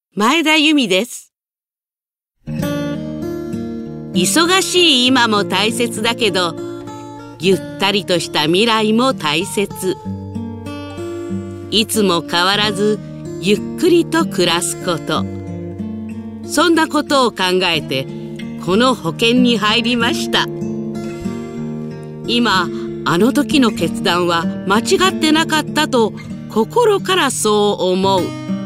前田由美です。忙しい今も大切だけど、ゆったりとした未来も大切。いつも変わらずゆっくりと暮らすこと。そんなことを考えてこの保険に入りました。今あの時の決断は間違ってなかったと心からそう思う。